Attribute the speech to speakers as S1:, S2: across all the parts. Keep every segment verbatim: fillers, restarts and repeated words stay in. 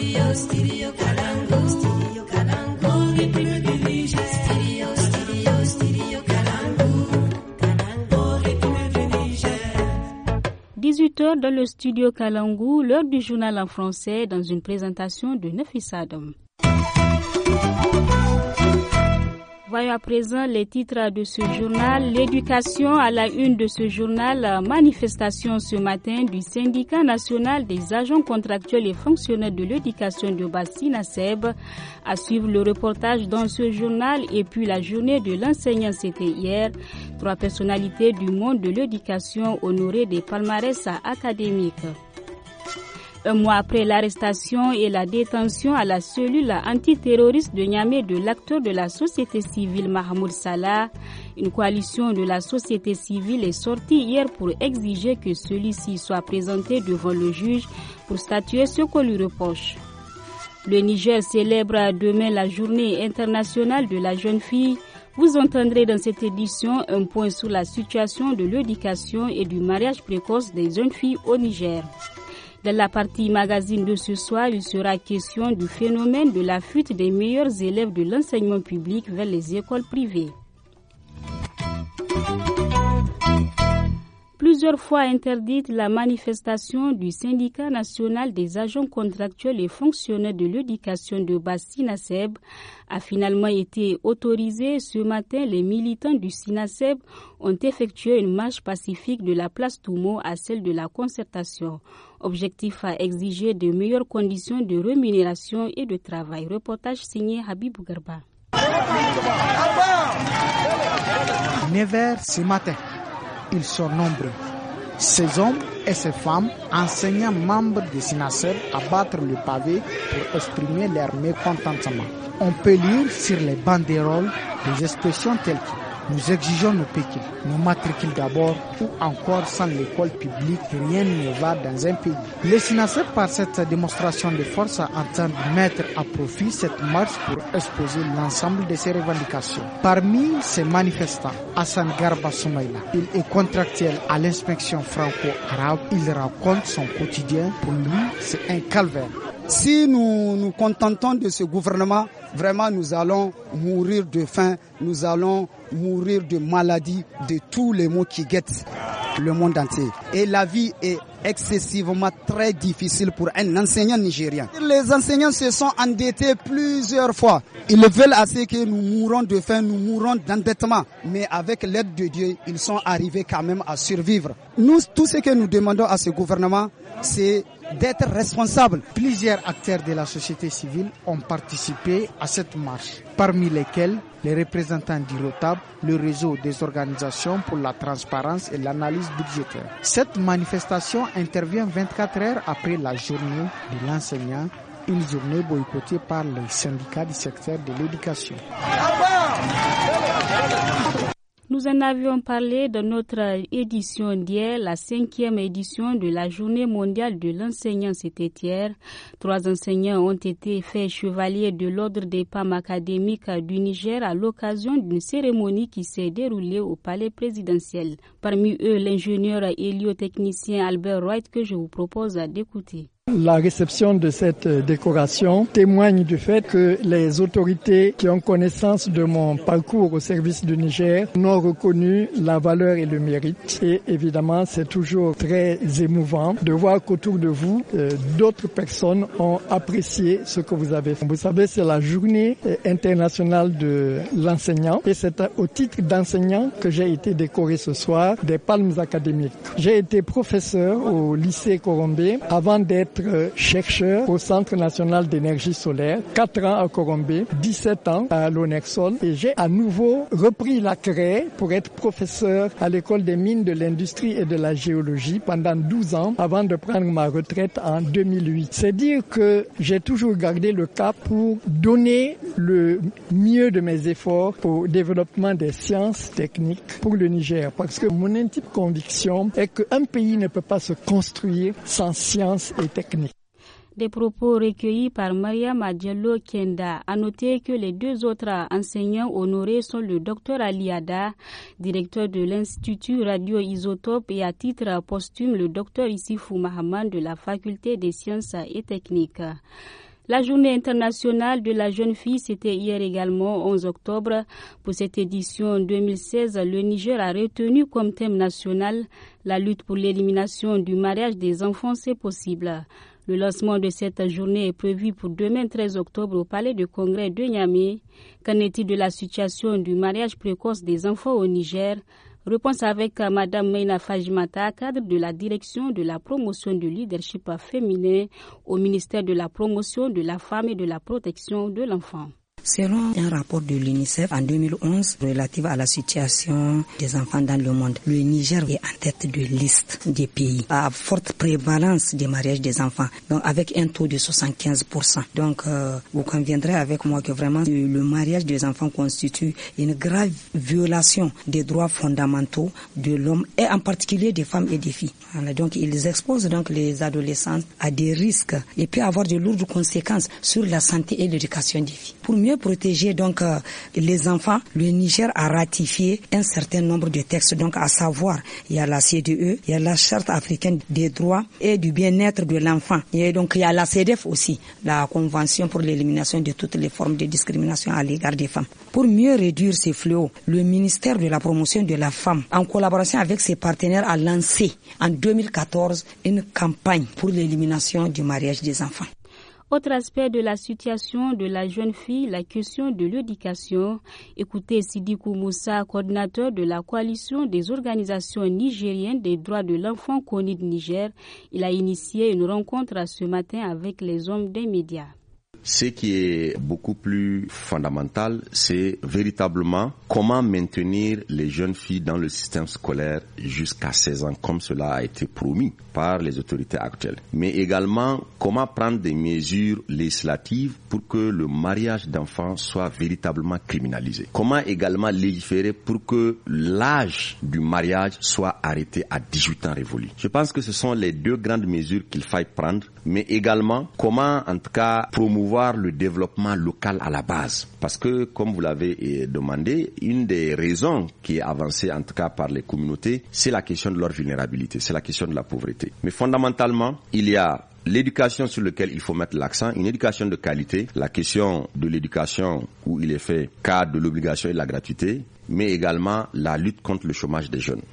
S1: Stereo, stereo Kalangu, stereo Kalangu, rythme du Niger. Stereo, stereo, stereo Kalangu, Kalangu, rythme du Niger.
S2: dix-huit heures dans le studio Kalangu, l'heure du journal en français dans une présentation de Nafissa Adam. Voyons à présent les titres de ce journal. L'éducation à la une de ce journal. Manifestation ce matin du syndicat national des agents contractuels et fonctionnaires de l'éducation de Bassinaseb. À suivre le reportage dans ce journal et puis la journée de l'enseignant, c'était hier. Trois personnalités du monde de l'éducation honorées des palmarès académiques. Un mois après l'arrestation et la détention à la cellule antiterroriste de Niamey de l'acteur de la société civile Mahmoud Salah, une coalition de la société civile est sortie hier pour exiger que celui-ci soit présenté devant le juge pour statuer ce qu'on lui reproche. Le Niger célèbre demain la journée internationale de la jeune fille. Vous entendrez dans cette édition un point sur la situation de l'éducation et du mariage précoce des jeunes filles au Niger. Dans la partie magazine de ce soir, il sera question du phénomène de la fuite des meilleurs élèves de l'enseignement public vers les écoles privées. Plusieurs fois interdite, la manifestation du syndicat national des agents contractuels et fonctionnaires de l'éducation de Bassinaseb a finalement été autorisée. Ce matin, les militants du SINASEB ont effectué une marche pacifique de la place Toumo à celle de la concertation. Objectif à exiger de meilleures conditions de rémunération et de travail. Reportage signé Habib Garba.
S3: neuf heures ce matin. Ils sont nombreux. Ces hommes et ces femmes, enseignants membres du SINASEB, abattent le pavé pour exprimer leur mécontentement. On peut lire sur les banderoles des expressions telles que nous exigeons nos péquiles, nos matricules d'abord, ou encore sans l'école publique, rien ne va dans un pays. Le SINASEB, par cette démonstration de force, entend mettre à profit cette marche pour exposer l'ensemble de ses revendications. Parmi ces manifestants, Hassan Garba Soumaïla, il est contractuel à l'inspection franco-arabe. Il raconte son quotidien. Pour lui, c'est un calvaire.
S4: Si nous nous contentons de ce gouvernement, vraiment nous allons mourir de faim, nous allons mourir de maladie, de tous les maux qui guettent le monde entier. Et la vie est excessivement très difficile pour un enseignant nigérien. Les enseignants se sont endettés plusieurs fois. Ils veulent assez que nous mourons de faim, nous mourons d'endettement. Mais avec l'aide de Dieu, ils sont arrivés quand même à survivre. Nous, tout ce que nous demandons à ce gouvernement, c'est d'être responsable.
S3: Plusieurs acteurs de la société civile ont participé à cette marche, parmi lesquels les représentants d'Irotab, le réseau des organisations pour la transparence et l'analyse budgétaire. Cette manifestation intervient vingt-quatre heures après la journée de l'enseignant, une journée boycottée par les syndicats du secteur de l'éducation.
S2: Nous en avions parlé dans notre édition d'hier, la cinquième édition de la Journée mondiale de l'enseignant, c'était hier. Trois enseignants ont été faits chevaliers de l'Ordre des Palmes académiques du Niger à l'occasion d'une cérémonie qui s'est déroulée au palais présidentiel. Parmi eux, l'ingénieur héliotechnicien Albert Wright que je vous propose d'écouter.
S5: La réception de cette décoration témoigne du fait que les autorités qui ont connaissance de mon parcours au service du Niger n'ont reconnu la valeur et le mérite. Et évidemment, c'est toujours très émouvant de voir qu'autour de vous, euh, d'autres personnes ont apprécié ce que vous avez fait. Vous savez, c'est la journée internationale de l'enseignant et c'est au titre d'enseignant que j'ai été décoré ce soir des palmes académiques. J'ai été professeur au lycée Corombé avant d'être chercheur au Centre national d'énergie solaire, quatre ans à Corombé, dix-sept ans à l'Onexol et j'ai à nouveau repris la craie pour être professeur à l'école des mines de l'industrie et de la géologie pendant douze ans avant de prendre ma retraite en deux mille huit. C'est dire que j'ai toujours gardé le cap pour donner le mieux de mes efforts au développement des sciences techniques pour le Niger parce que mon intime conviction est qu'un pays ne peut pas se construire sans sciences et techniques.
S2: Des propos recueillis par Mariam Diallo Kenda. À noter que les deux autres enseignants honorés sont le docteur Ali Ada, directeur de l'Institut Radio-Isotope, et à titre posthume le docteur Issifou Mahaman de la Faculté des sciences et techniques. La journée internationale de la jeune fille, c'était hier également, onze octobre. Pour cette édition deux mille seize, le Niger a retenu comme thème national la lutte pour l'élimination du mariage des enfants, c'est possible. Le lancement de cette journée est prévu pour demain treize octobre au Palais de Congrès de Niamey. Qu'en est-il de la situation du mariage précoce des enfants au Niger? Réponse avec Mme Meina Fajimata, cadre de la direction de la promotion du leadership féminin au ministère de la promotion de la femme et de la protection de l'enfant.
S6: Selon un rapport de l'UNICEF en deux mille onze relatif à la situation des enfants dans le monde, le Niger est en tête de liste des pays à forte prévalence des mariages des enfants, donc avec un taux de soixante-quinze pour cent. Donc euh, vous conviendrez avec moi que vraiment le mariage des enfants constitue une grave violation des droits fondamentaux de l'homme et en particulier des femmes et des filles. Voilà, donc ils exposent donc les adolescents à des risques et peut avoir de lourdes conséquences sur la santé et l'éducation des filles. Pour mieux protéger donc euh, les enfants, le Niger a ratifié un certain nombre de textes, donc à savoir il y a la C D E, il y a la Charte africaine des droits et du bien-être de l'enfant, et donc il y a la C E D E F aussi, la Convention pour l'élimination de toutes les formes de discrimination à l'égard des femmes. Pour mieux réduire ces fléaux, le ministère de la promotion de la femme, en collaboration avec ses partenaires, a lancé en deux mille quatorze une campagne pour l'élimination du mariage des enfants.
S2: Autre aspect de la situation de la jeune fille, la question de l'éducation. Écoutez Sidikou Moussa, coordinateur de la coalition des organisations nigériennes des droits de l'enfant C O N I D Niger. Il a initié une rencontre ce matin avec les hommes des médias.
S7: Ce qui est beaucoup plus fondamental, c'est véritablement comment maintenir les jeunes filles dans le système scolaire jusqu'à seize ans, comme cela a été promis par les autorités actuelles. Mais également, comment prendre des mesures législatives pour que le mariage d'enfants soit véritablement criminalisé. Comment également légiférer pour que l'âge du mariage soit arrêté à dix-huit ans révolus. Je pense que ce sont les deux grandes mesures qu'il faille prendre, mais également comment, en tout cas, promouvoir le développement local à la base. Parce que, comme vous l'avez demandé, une des raisons qui est avancée, en tout cas par les communautés, c'est la question de leur vulnérabilité, c'est la question de la pauvreté. Mais fondamentalement, il y a l'éducation sur laquelle il faut mettre l'accent, une éducation de qualité, la question de l'éducation où il est fait cas de l'obligation et de la gratuité, mais également la lutte contre le chômage des jeunes.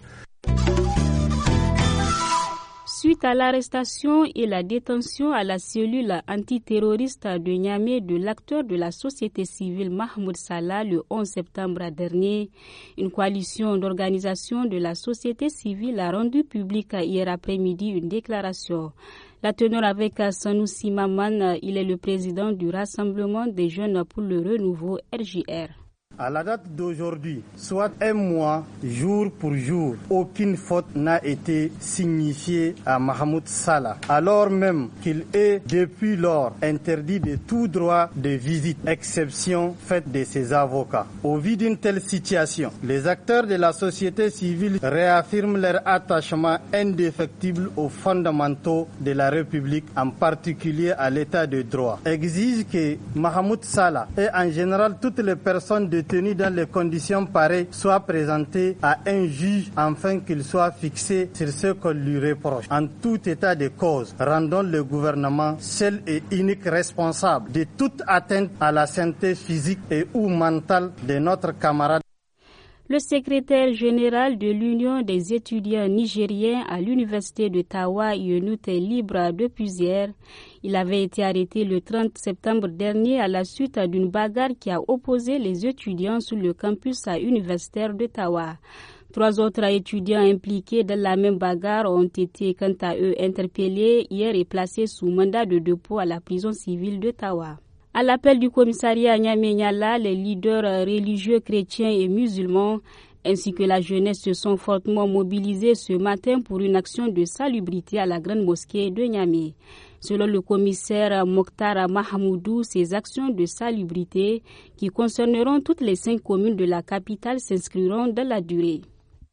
S2: Suite à l'arrestation et la détention à la cellule antiterroriste de Niamey de l'acteur de la société civile Mahmoud Salah le onze septembre dernier, une coalition d'organisations de la société civile a rendu publique hier après-midi une déclaration. La teneur avec Sanoussi Maman, il est le président du Rassemblement des jeunes pour le renouveau R J R.
S8: À la date d'aujourd'hui, soit un mois, jour pour jour, aucune faute n'a été signifiée à Mahmoud Salah, alors même qu'il est depuis lors interdit de tout droit de visite, exception faite de ses avocats. Au vu d'une telle situation, les acteurs de la société civile réaffirment leur attachement indéfectible aux fondamentaux de la République, en particulier à l'état de droit. Exige que Mahmoud Salah et en général toutes les personnes de détenus dans les conditions pareilles soit présenté à un juge afin qu'il soit fixé sur ce qu'on lui reproche. En tout état de cause, rendons le gouvernement seul et unique responsable de toute atteinte à la santé physique et ou mentale de notre camarade.
S2: Le secrétaire général de l'Union des étudiants nigériens à l'université de Tawa, Younut, est libre depuis hier. Il avait été arrêté le trente septembre dernier à la suite d'une bagarre qui a opposé les étudiants sur le campus universitaire de Tawa. Trois autres étudiants impliqués dans la même bagarre ont été, quant à eux, interpellés hier et placés sous mandat de dépôt à la prison civile de Tawa. À l'appel du commissariat Niamey-Niala, les leaders religieux chrétiens et musulmans ainsi que la jeunesse se sont fortement mobilisés ce matin pour une action de salubrité à la grande mosquée de Niamey. Selon le commissaire Mokhtar Mahamoudou, ces actions de salubrité qui concerneront toutes les cinq communes de la capitale s'inscriront dans la durée.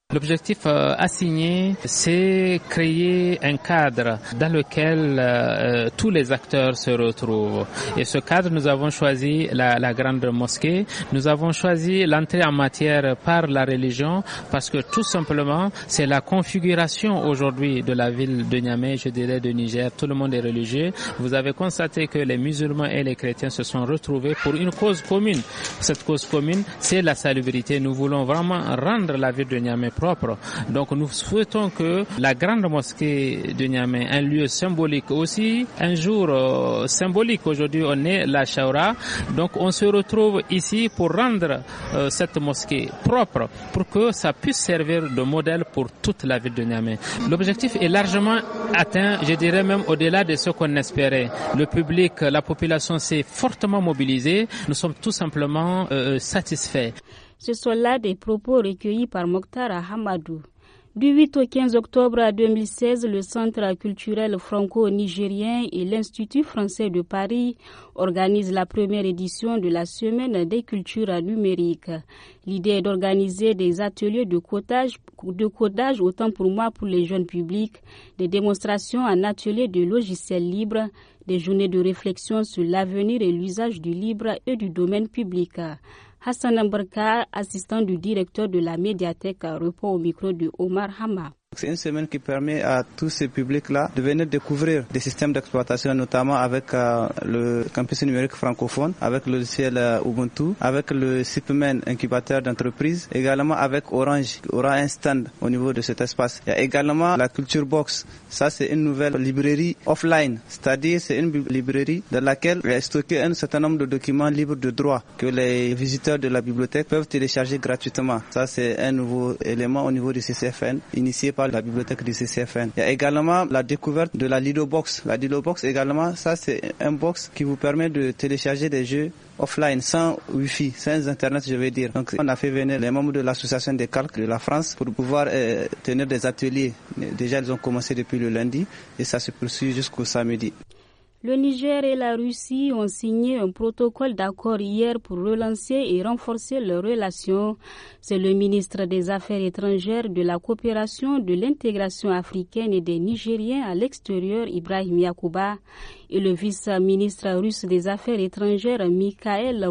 S9: L'objectif euh, assigné, c'est créer un cadre dans lequel euh, tous les acteurs se retrouvent. Et ce cadre, nous avons choisi la, la grande mosquée. Nous avons choisi l'entrée en matière par la religion parce que tout simplement, c'est la configuration aujourd'hui de la ville de Niamey, je dirais de Niger. Tout le monde est religieux. Vous avez constaté que les musulmans et les chrétiens se sont retrouvés pour une cause commune. Cette cause commune, c'est la salubrité. Nous voulons vraiment rendre la ville de Niamey propre. Donc nous souhaitons que la grande mosquée de Niamey, un lieu symbolique aussi, un jour euh, symbolique. Aujourd'hui on est la Chaoura, donc on se retrouve ici pour rendre euh, cette mosquée propre, pour que ça puisse servir de modèle pour toute la ville de Niamey. L'objectif est largement atteint, je dirais même au-delà de ce qu'on espérait. Le public, la population s'est fortement mobilisée, nous sommes tout simplement euh, satisfaits.
S2: Ce sont là des propos recueillis par Mokhtar Hamadou. Du huit au quinze octobre deux mille seize, le Centre culturel franco-nigérien et l'Institut français de Paris organisent la première édition de la Semaine des cultures numériques. L'idée est d'organiser des ateliers de codage, de codage autant pour moi pour les jeunes publics, des démonstrations en ateliers de logiciels libres, des journées de réflexion sur l'avenir et l'usage du libre et du domaine public. Hassan Ambarka, assistant du directeur de la médiathèque, répond au micro de Omar Hama.
S10: C'est une semaine qui permet à tous ces publics-là de venir découvrir des systèmes d'exploitation, notamment avec euh, le campus numérique francophone, avec le logiciel euh, Ubuntu, avec le SIPMEN, incubateur d'entreprise, également avec Orange, qui aura un stand au niveau de cet espace. Il y a également la Culture Box. Ça, c'est une nouvelle librairie offline, c'est-à-dire c'est une librairie dans laquelle il est stocké un certain nombre de documents libres de droit que les visiteurs de la bibliothèque peuvent télécharger gratuitement. Ça, c'est un nouveau élément au niveau du C C F N, initié par la bibliothèque du C C F N. Il y a également la découverte de la Lido Box. La Lido Box également, ça c'est un box qui vous permet de télécharger des jeux offline, sans Wi-Fi, sans Internet, je vais dire. Donc on a fait venir les membres de l'association des calques de la France pour pouvoir euh, tenir des ateliers. Déjà ils ont commencé depuis le lundi et ça se poursuit jusqu'au samedi.
S2: Le Niger et la Russie ont signé un protocole d'accord hier pour relancer et renforcer leurs relations. C'est le ministre des Affaires étrangères, de la coopération, de l'intégration africaine et des Nigériens à l'extérieur, Ibrahim Yakuba, et le vice-ministre russe des Affaires étrangères, Mikhail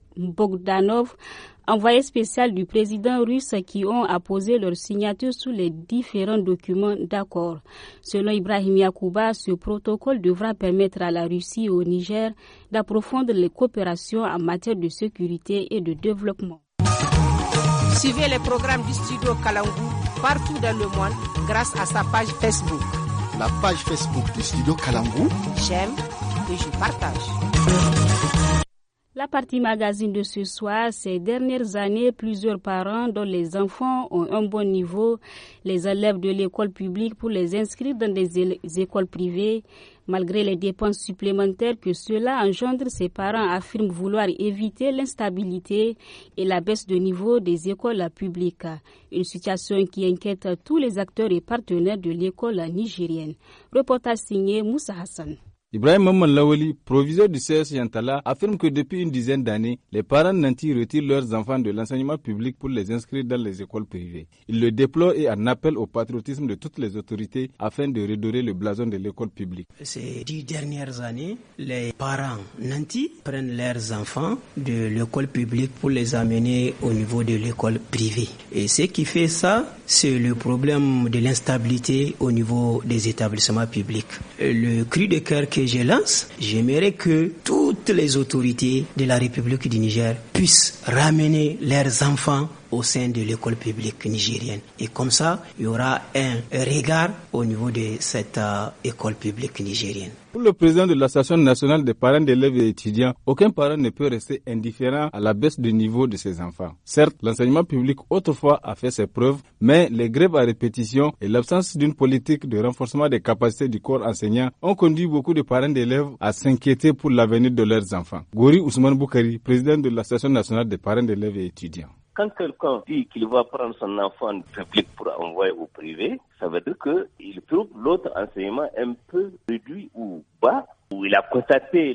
S2: Bogdanov, envoyé spécial du président russe, qui ont apposé leur signature sous les différents documents d'accord. Selon Ibrahim Yakuba, ce protocole devra permettre à la Russie et au Niger d'approfondir les coopérations en matière de sécurité et de développement.
S11: Suivez les programmes du studio Kalangu partout dans le monde grâce à sa page Facebook.
S12: La page Facebook du studio Kalangu,
S11: j'aime et je partage.
S2: La partie magazine de ce soir, ces dernières années, plusieurs parents dont les enfants ont un bon niveau les élèves de l'école publique pour les inscrire dans des écoles privées. Malgré les dépenses supplémentaires que cela engendre, ces parents affirment vouloir éviter l'instabilité et la baisse de niveau des écoles publiques. Une situation qui inquiète tous les acteurs et partenaires de l'école nigérienne. Reportage signé Moussa Hassan.
S13: Ibrahim Maman Lawali, proviseur du C S Yantala, affirme que depuis une dizaine d'années, les parents nantis retirent leurs enfants de l'enseignement public pour les inscrire dans les écoles privées. Il le déplore et en appelle au patriotisme de toutes les autorités afin de redorer le blason de l'école publique.
S14: Ces dix dernières années, les parents nantis prennent leurs enfants de l'école publique pour les amener au niveau de l'école privée. Et ce qui fait ça, c'est le problème de l'instabilité au niveau des établissements publics. Le cri de cœur que je lance, j'aimerais que toutes les autorités de la République du Niger puissent ramener leurs enfants au sein de l'école publique nigérienne. Et comme ça, il y aura un regard au niveau de cette euh, école publique nigérienne.
S13: Pour le président de l'Association nationale des parents d'élèves et étudiants, aucun parent ne peut rester indifférent à la baisse de niveau de ses enfants. Certes, l'enseignement public autrefois a fait ses preuves, mais les grèves à répétition et l'absence d'une politique de renforcement des capacités du corps enseignant ont conduit beaucoup de parents d'élèves à s'inquiéter pour l'avenir de leurs enfants. Gori Ousmane Boukari, président de l'Association nationale des parents d'élèves et étudiants.
S15: Quand quelqu'un dit qu'il va prendre son enfant du public pour envoyer au privé, ça veut dire qu'il trouve l'autre enseignement un peu réduit ou bas, où il a constaté le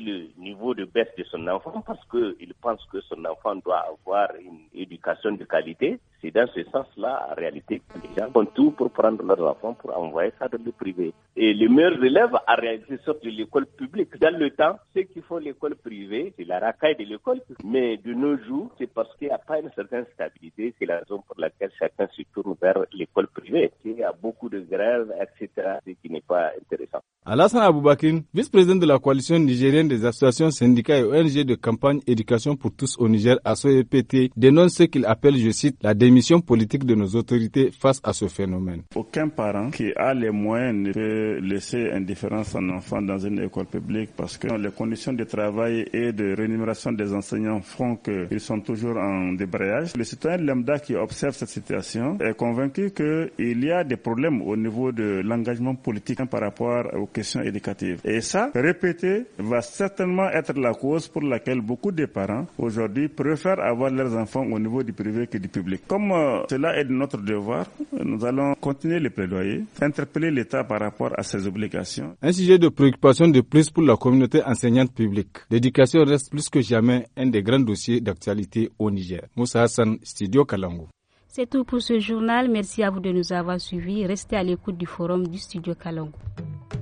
S15: niveau de baisse de son enfant parce qu'il pense que son enfant doit avoir une éducation de qualité. C'est dans ce sens-là, en réalité, que les gens font tout pour prendre leurs enfants pour envoyer ça dans le privé. Et les meilleurs élèves, en réalité, sortent de l'école publique. Dans le temps, ceux qui font l'école privée, c'est la racaille de l'école. Mais de nos jours, c'est parce qu'il n'y a pas une certaine stabilité. C'est la raison pour laquelle chacun se tourne vers l'école privée. Il y a beaucoup de grèves, et cetera, ce qui n'est pas intéressant.
S13: Alassane Aboubakine, vice-président de la coalition nigérienne des associations, syndicats et O N G de campagne éducation pour tous au Niger, A S O E P T, dénonce ce qu'il appelle, je cite, la démission politique de nos autorités face à ce phénomène.
S16: Aucun parent qui a les moyens ne peut laisser indifférent son enfant dans une école publique parce que les conditions de travail et de rémunération des enseignants font qu'ils sont toujours en débrayage. Le citoyen lambda qui observe cette situation est convaincu qu'il y a des problèmes au niveau de l'engagement politique par rapport aux questions éducatives. Et ça, répété, va certainement être la cause pour laquelle beaucoup de parents aujourd'hui préfèrent avoir leurs enfants au niveau du privé que du public. Comme euh, cela est de notre devoir, nous allons continuer les plaidoyers, interpeller l'État par rapport à ses obligations.
S13: Un sujet de préoccupation de plus pour la communauté enseignante publique. L'éducation reste plus que jamais un des grands dossiers d'actualité au Niger. Moussa Hassan, Studio Kalangu.
S2: C'est tout pour ce journal. Merci à vous de nous avoir suivis. Restez à l'écoute du forum du Studio Kalangu.